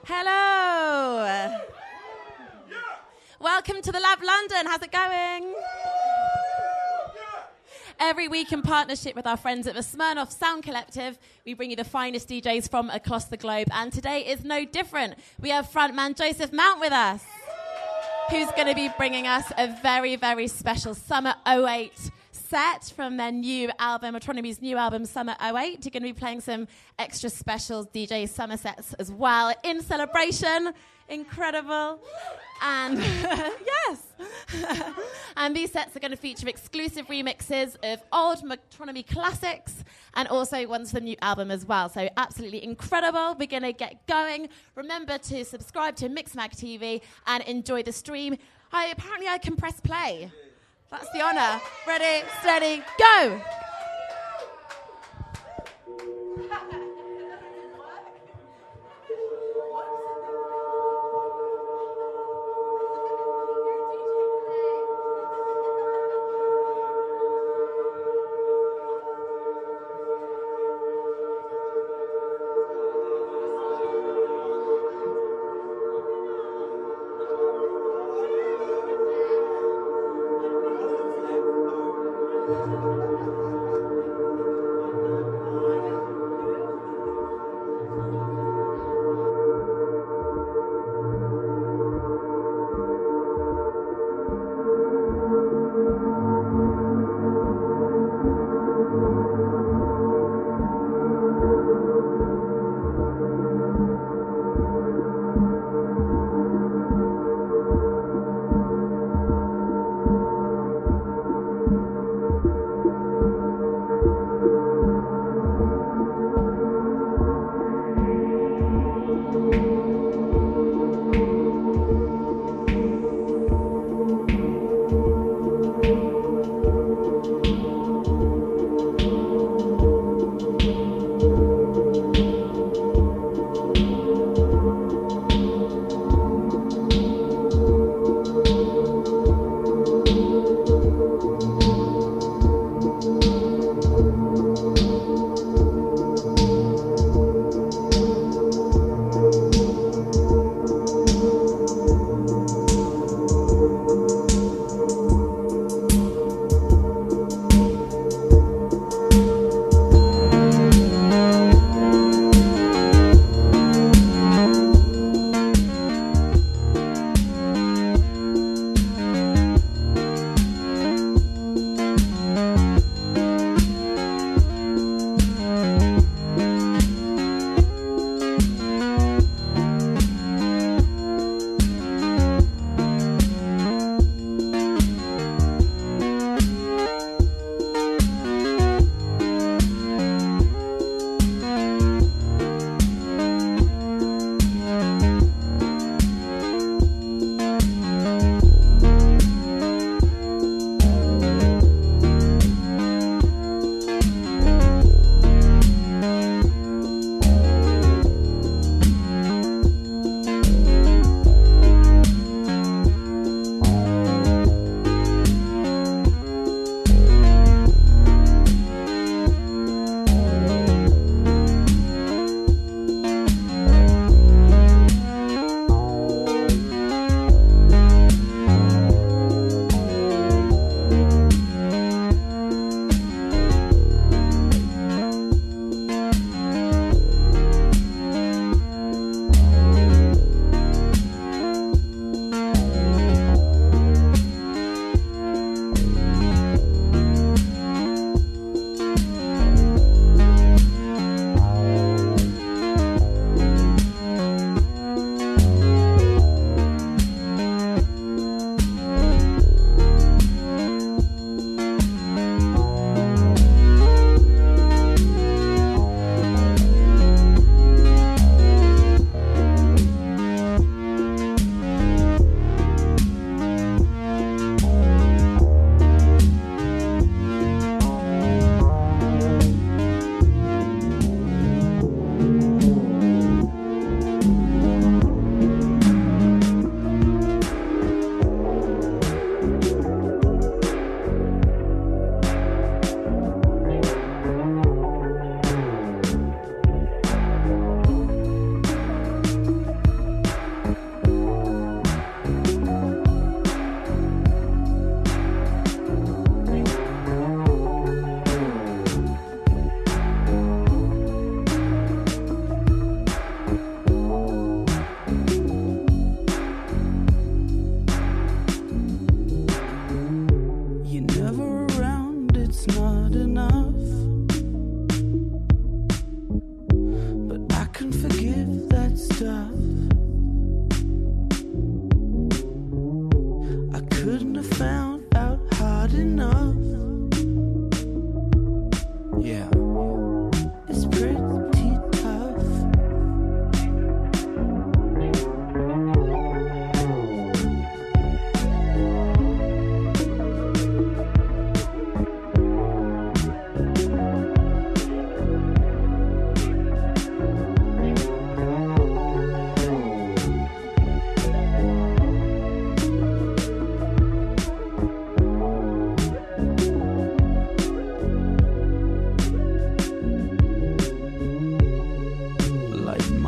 Hello. Welcome to the Lab London. How's it going? Every week in partnership with our friends at the Smirnoff Sound Collective, we bring you the finest DJs from across the globe. And today is no different. We have frontman Joseph Mount with us, who's going to be bringing us a very, very special Summer '08 set from their new album, Metronomy's new album, Summer '08. You're going to be playing some extra special DJ summer sets as well in celebration. Incredible. And yes. And these sets are going to feature exclusive remixes of old Metronomy classics and also ones from the new album as well. So absolutely incredible. We're going to get going. Remember to subscribe to Mixmag TV and enjoy the stream. Apparently I can press play. That's the honour. Ready, steady, go!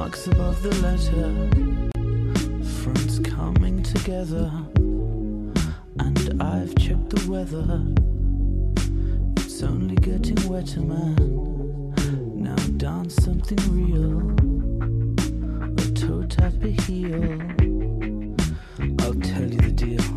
marks above the letter, fronts coming together, and I've checked the weather. It's only getting wetter, man. Now dance something real, a toe tap a heel. I'll tell you the deal.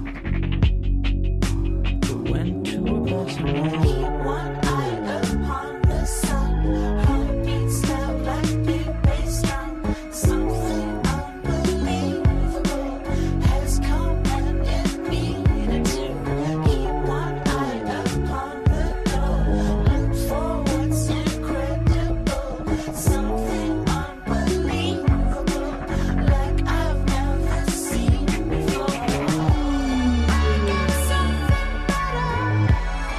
We went to a better man. Keep one eye upon the sun. Heartbeats loud like big bass drum. Something unbelievable has come and it needed to. Keep one eye upon the door. Look for what's incredible. Something unbelievable like I've never seen before. I got something better.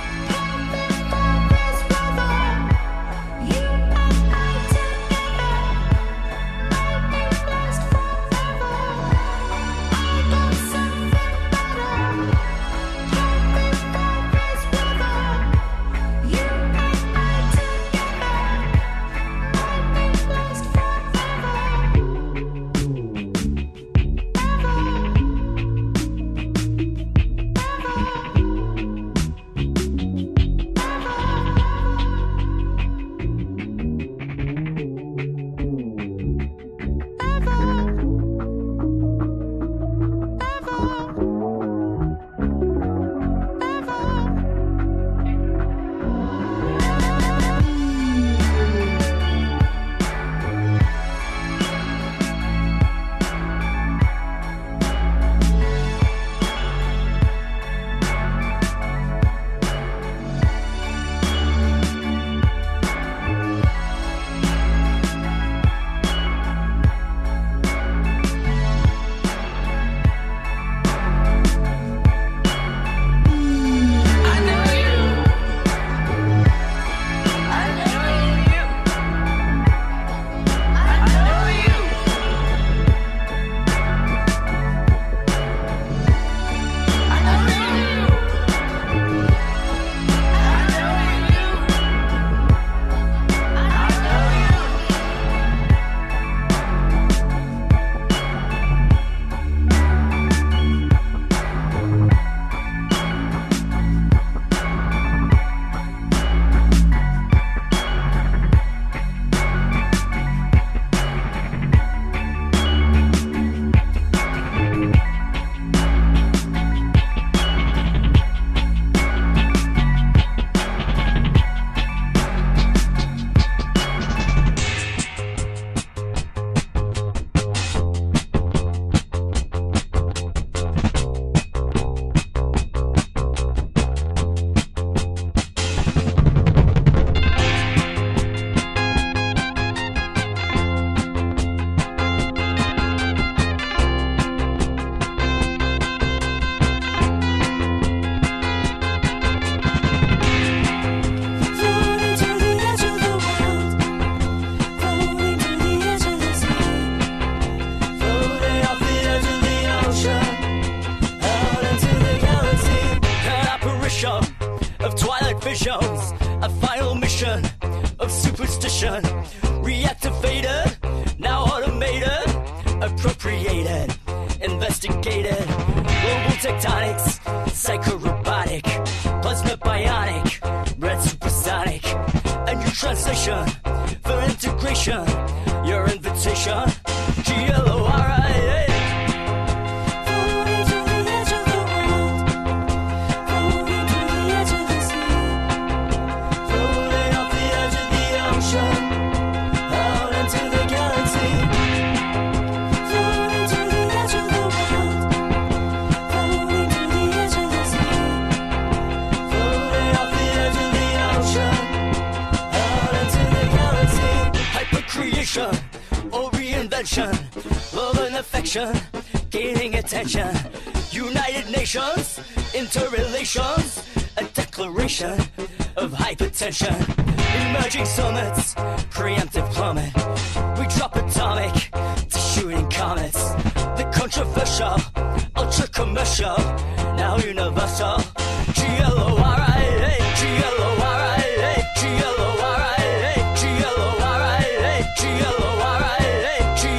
Of twilight visions, a final mission of superstition, reactivated, now automated, appropriated, investigated, global tectonics, psychorobotic, plasma bionic, red supersonic, a new translation for integration, your invitation, GLORIA. Or reinvention, love and affection, gaining attention, United Nations, interrelations, a declaration of hypertension, emerging summits, preemptive plummet, we drop atomic to shooting comets, the controversial, ultra commercial, now universal, GLORIA, GLORIA, GLORIA, GLORIA, GLORIA, GLORIA,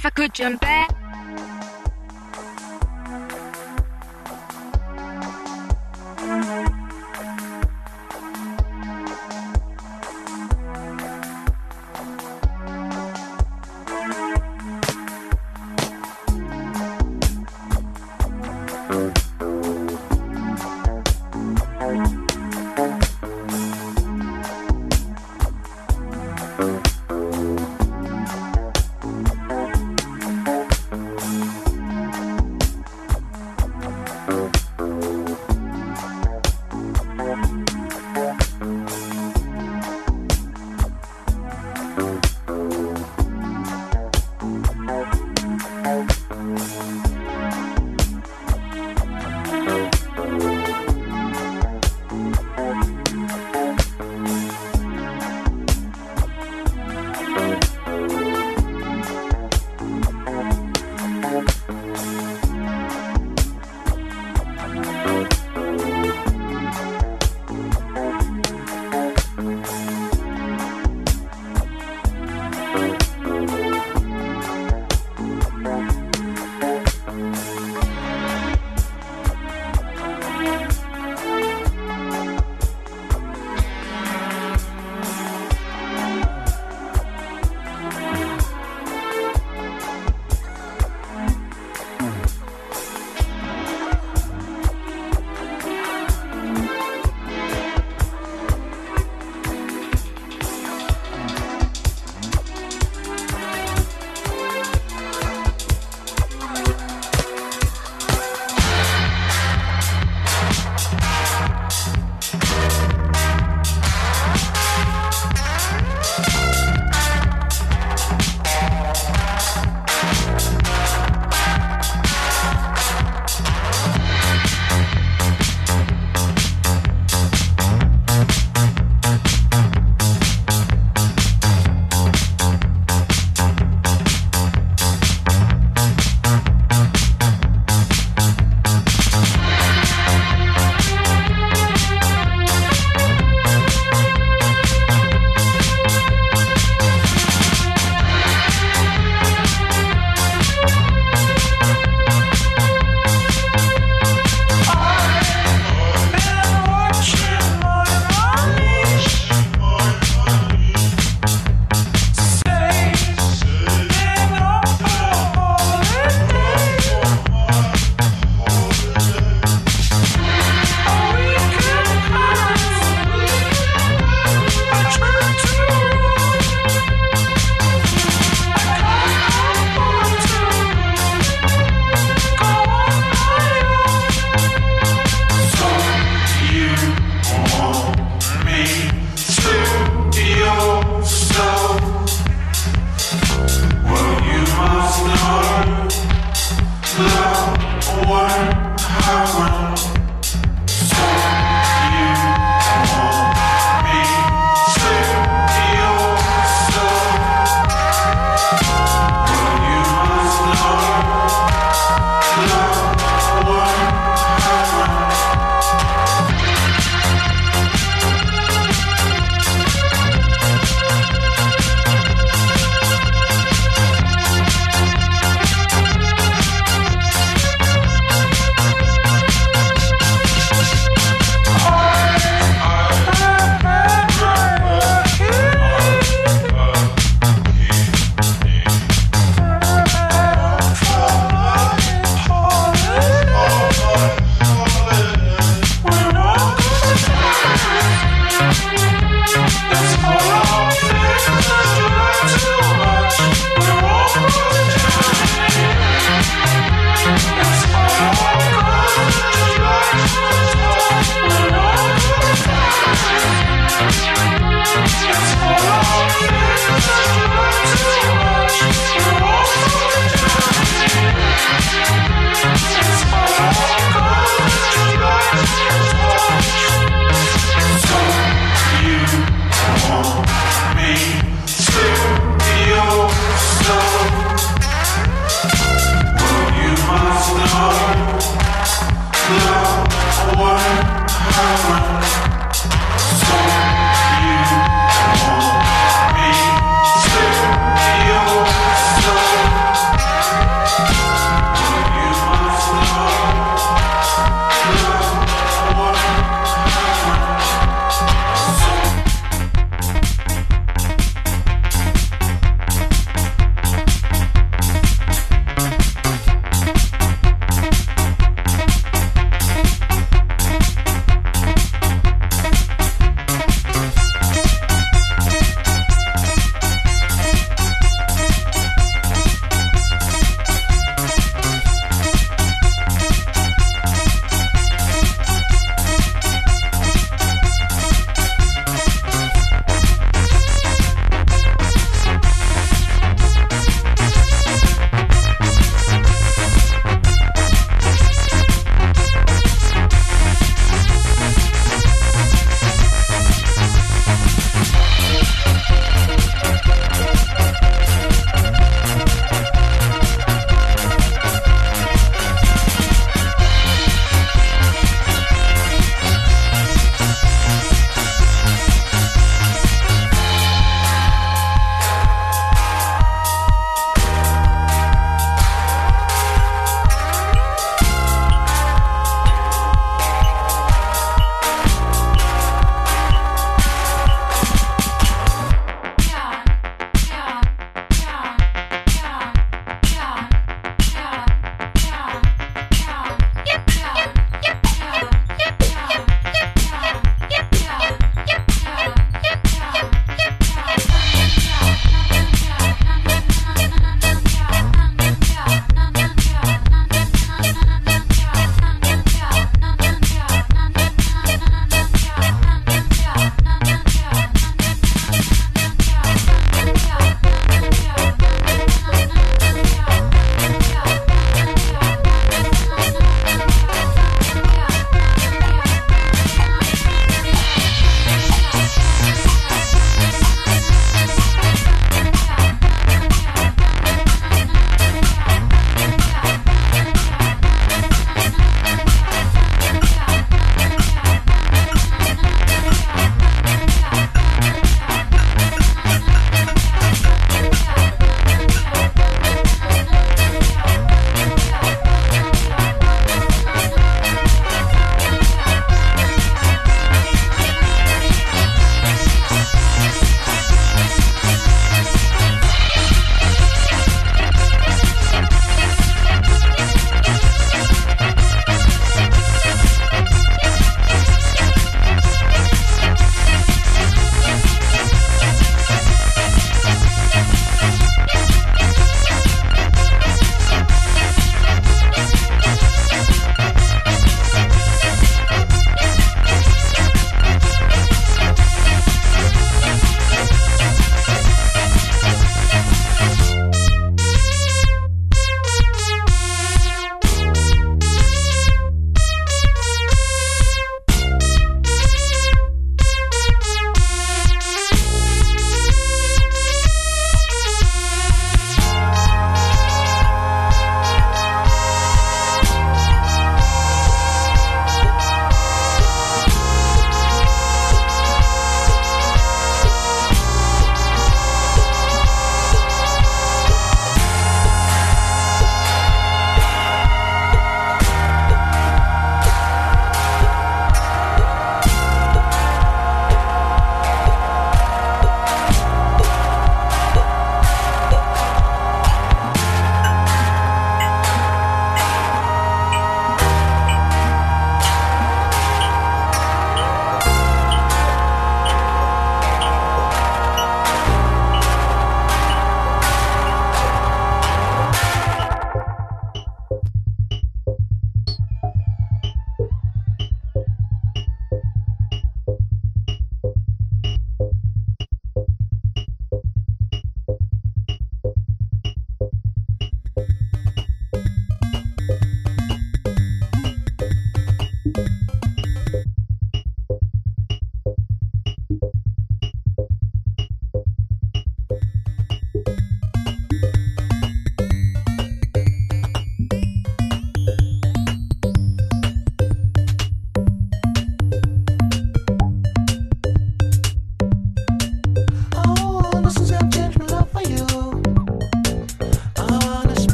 If I could jump back.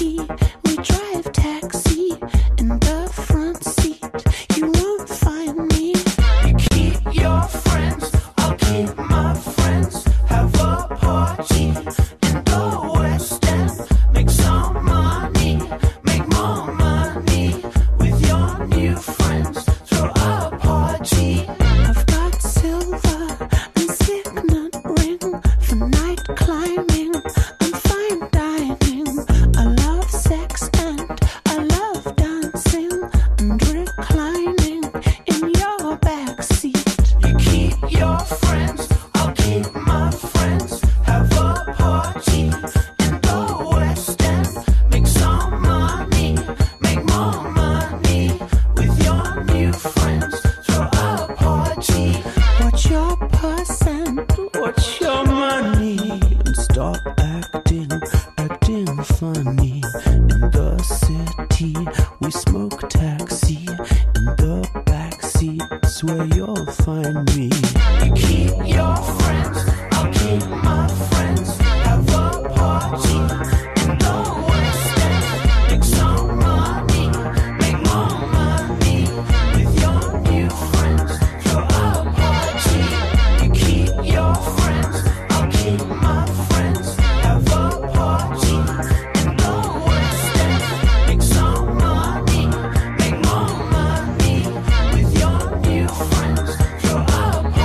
party. We drive taxi in the front seat. You won't find me. You keep your friends, I'll keep my friends. Have a party in the West End. Make some money, make more money with your new friends. Throw a party. I've got silver and signet ring for night climbing and fine dining. I love sex and I love dancing and reclining in your backseat. You keep your friends, I'll keep my friends. Have a party in the West End. Make some money, make more money with your new friends. Throw a party. Watch your percent, watch your money, And stop acting funny. In the city, we smoke taxi. In the backseat's where you'll find me. You keep your friends, I'll keep my friends. Have a party in the West End. Make some money, make more money with your new friends. Throw a party. You keep your friends, I'll keep my friends. Have a party in the West End. Make some money, make more money with your new friends. Throw a party.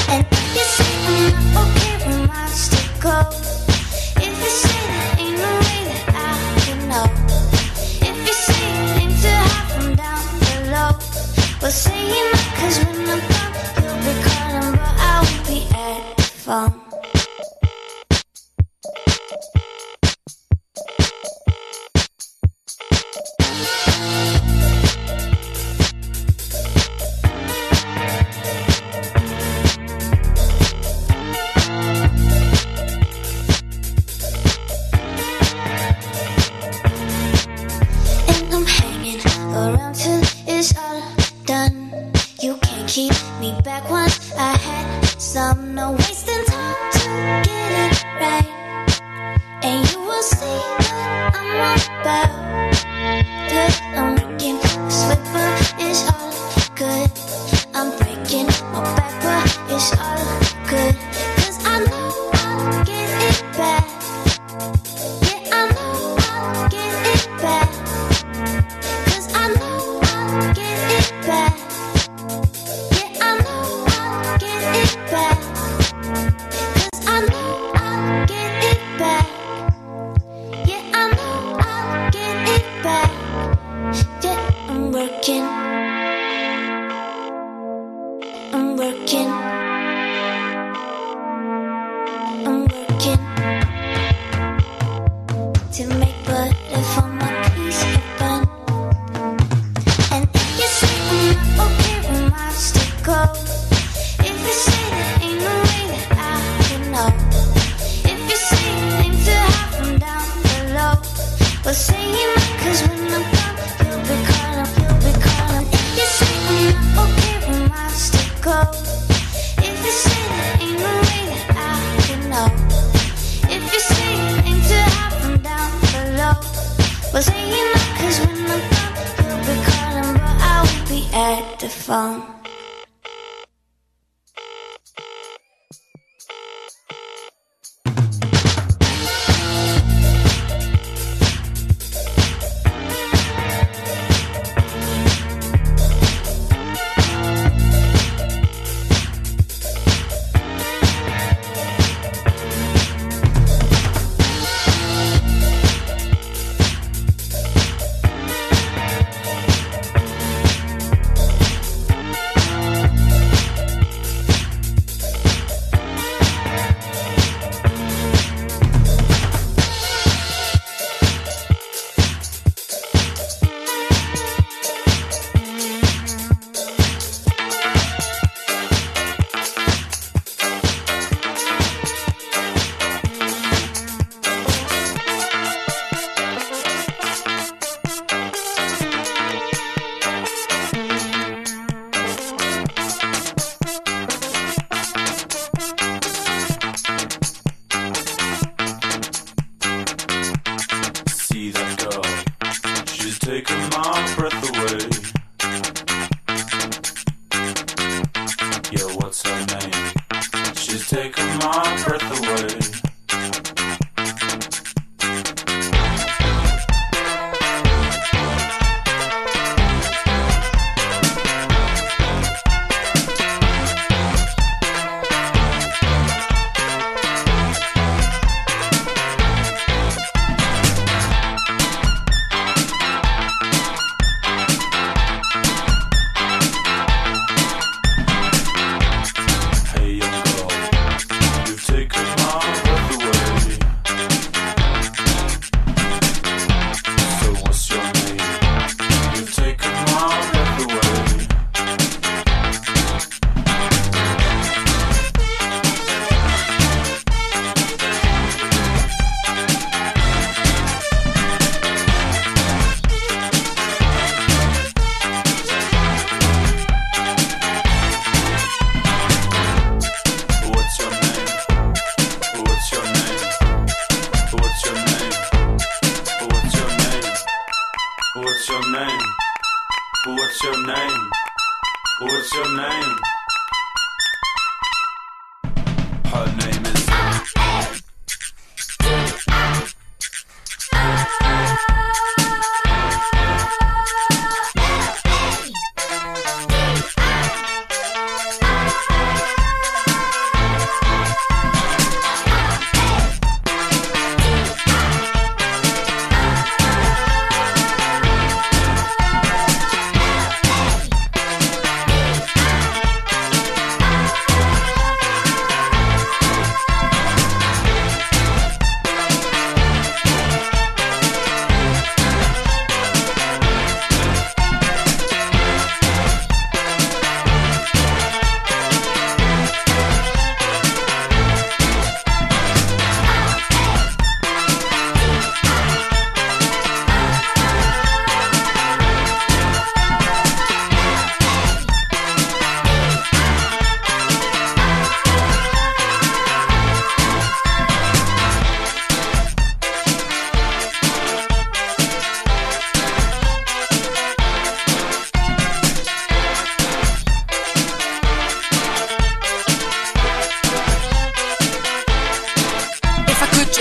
And if you say I'm not okay, we might still go. If you say there ain't no way that I can know. If you say it ain't too high from down below, well say it not, 'cause when I'm gone, you'll be calling, but I won't be at the phone.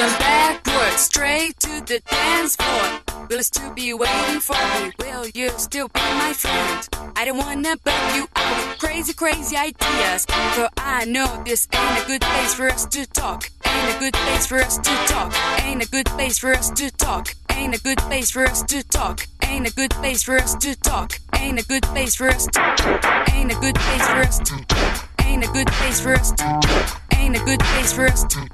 Turn backwards, straight to the dance floor. Will you still be waiting for me? Will you still be my friend? I don't wanna bug you out with crazy, crazy ideas. For I know this ain't a good place for us to talk. Ain't a good place for us to talk. Ain't a good place for us to talk. Ain't a good place for us to talk. Ain't a good place for us to talk. Ain't a good place for us to. Ain't a good place for us to. Ain't a good place for us to. Ain't a good place for us to.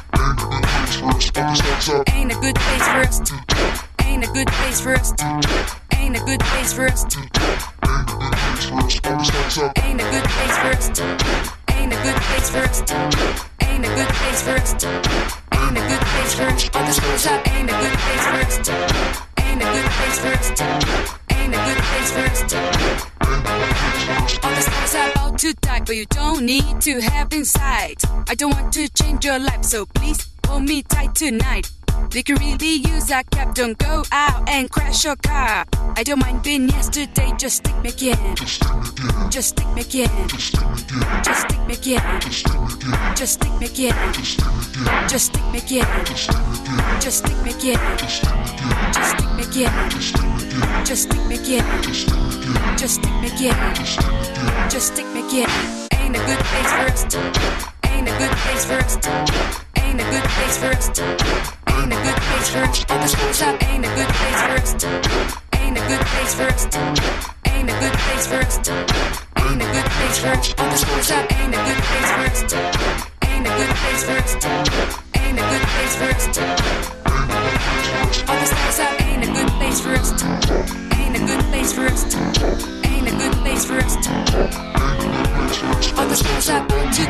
Ain't a good place for us to. Ain't a good place for us to. Ain't a good place for us to. Ain't a good place for us to. Ain't a good place for us to. Ain't a good place for us to. Ain't a good place for us to. All this goes up. Ain't a good place for us to. Ain't a good place for us to. Ain't a good place for us to. All the stars are about to die, but you don't need to have insight. I don't want to change your life, so please hold me tight tonight. We can really use a cab, don't go out and crash your car. I don't mind being yesterday, just stick me again. Just stick me again. Just stick me again. Just stick me again. Just stick me again. Just stick me again. Just stick me again. Just stick me again. Just stick me again. Just stick me again. Ain't a good place for us to. Ain't a good place for us to. Ain't a good place for us to. Ain't a good place for us. All the schools up. Ain't a good place for us to. Ain't a good place for us to. Ain't a good place for us to. Ain't a good place for us. All the schools up. Ain't a good place for us to. Ain't a good place for us to. Ain't a good place for us to. All the stars up. Ain't a good place for us to. Ain't a good place for us to. Ain't a good place for us to. All the stars up. To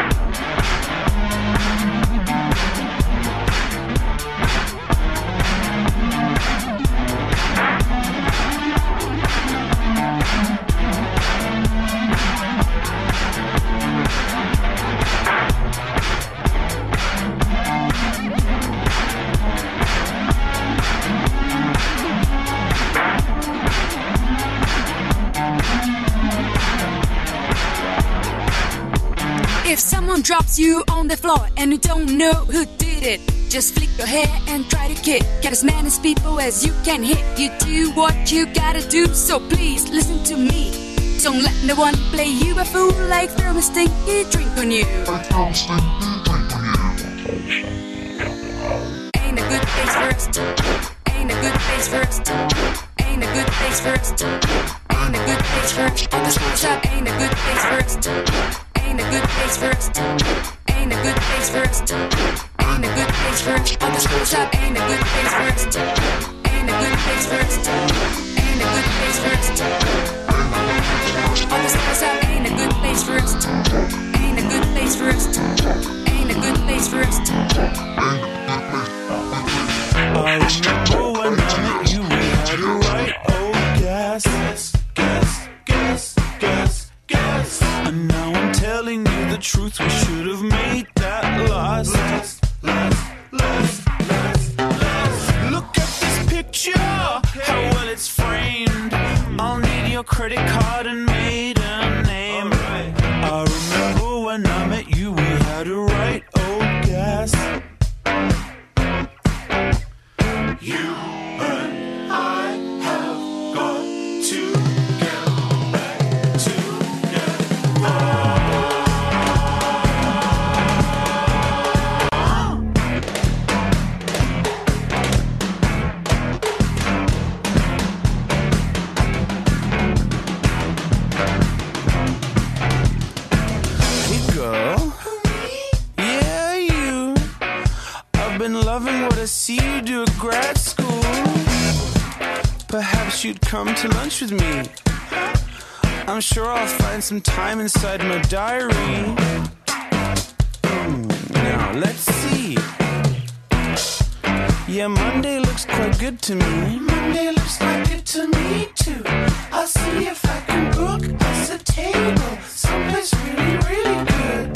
If someone drops you on the floor and you don't know who did it, just flick your hair and try to kick. Get as many people as you can hit. You do what you gotta do, so please listen to me. Don't let no one play you a fool like throw a stinky drink on you. Ain't a good place for us to. Ain't a good place for us to. Ain't a good place for us to. Ain't a good place for us to. All the schools up. Ain't a good place for us to. Ain't a good place for us to. Ain't a good place for us to. Ain't a good place for us. All the schools up. Ain't a good place for us to. Ain't a good place for us to. Ain't a good place for us to. All the schools up. Ain't a good place for us to. Ain't a good place for us to. Ain't a good place for us to. I remember when I met you, we had a right old gas. And now I'm telling you the truth, we should have made that last. Look at this picture, how well it's framed. I'll need your credit card and maiden name. I remember when I met you, we had a right old gas. You and I have got to get back together. Hey girl, yeah you. I've been loving what I see you do at grad school. Perhaps you'd come to lunch with me. I'm sure I'll find some time inside my diary. Now let's see. Yeah, Monday looks quite good to me. Monday looks quite good to me too. I'll see if I can book us a table someplace really, really good.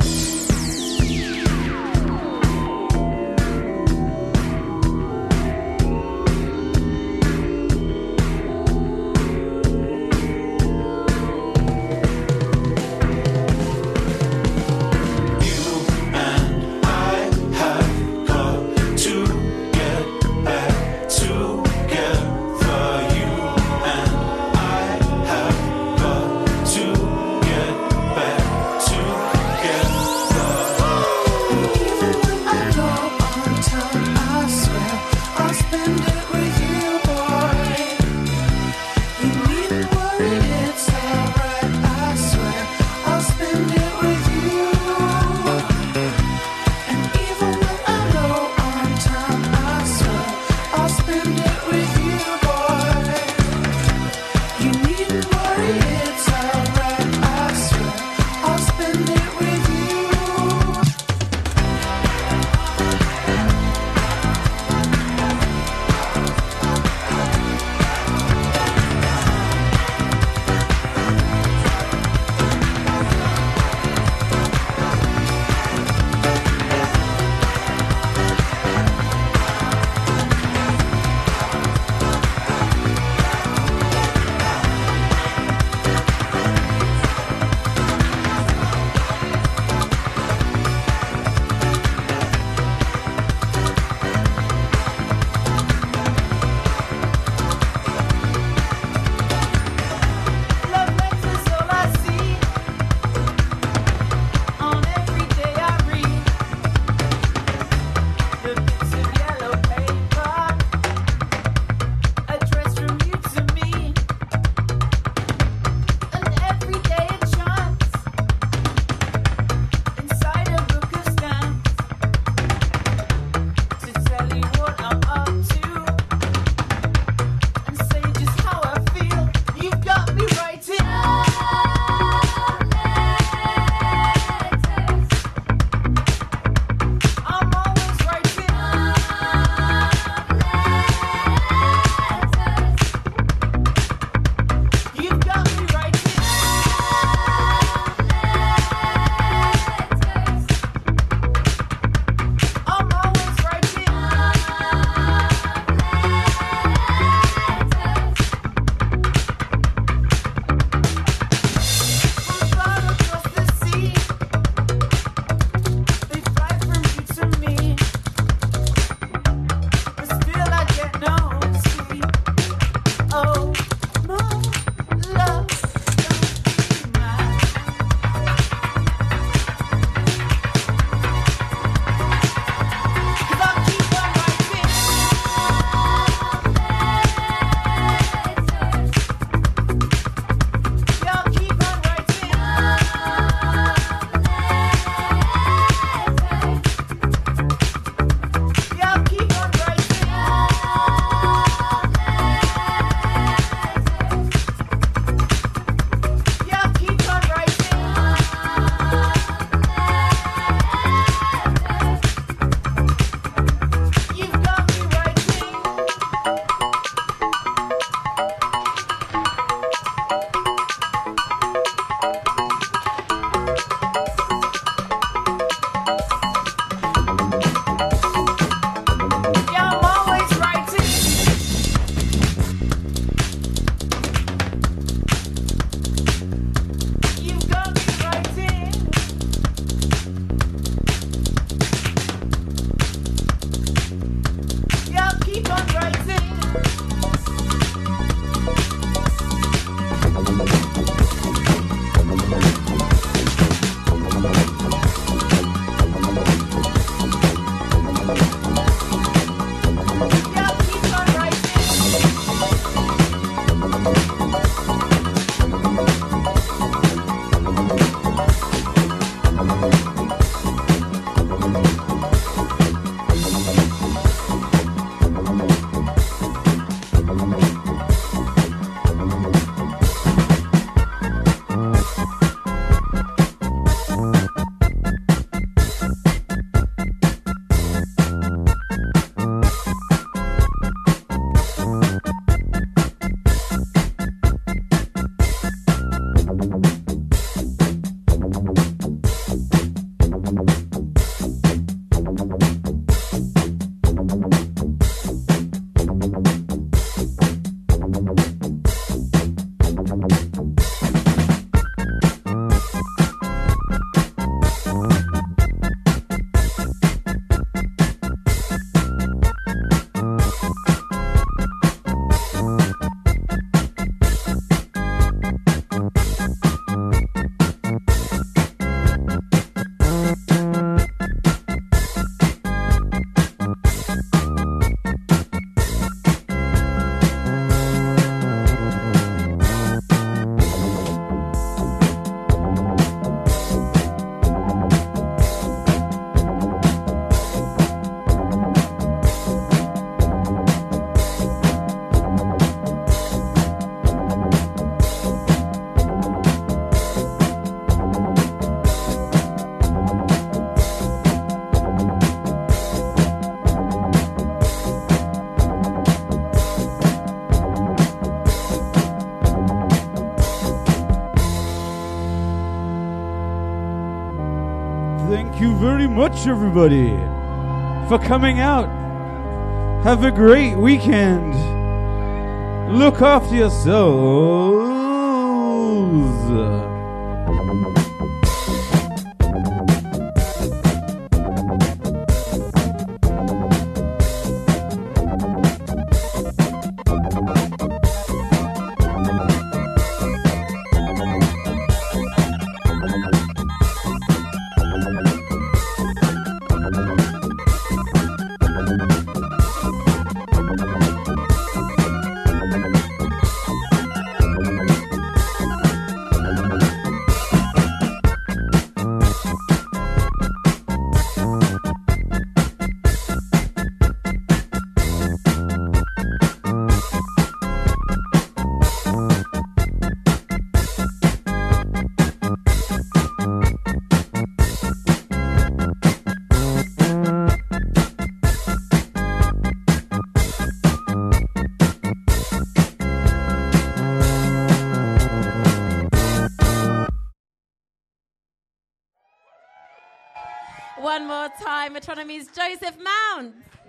Thank you very much, everybody, for coming out. Have a great weekend. Look after yourselves. One more time, Metronomy's Joseph Mount.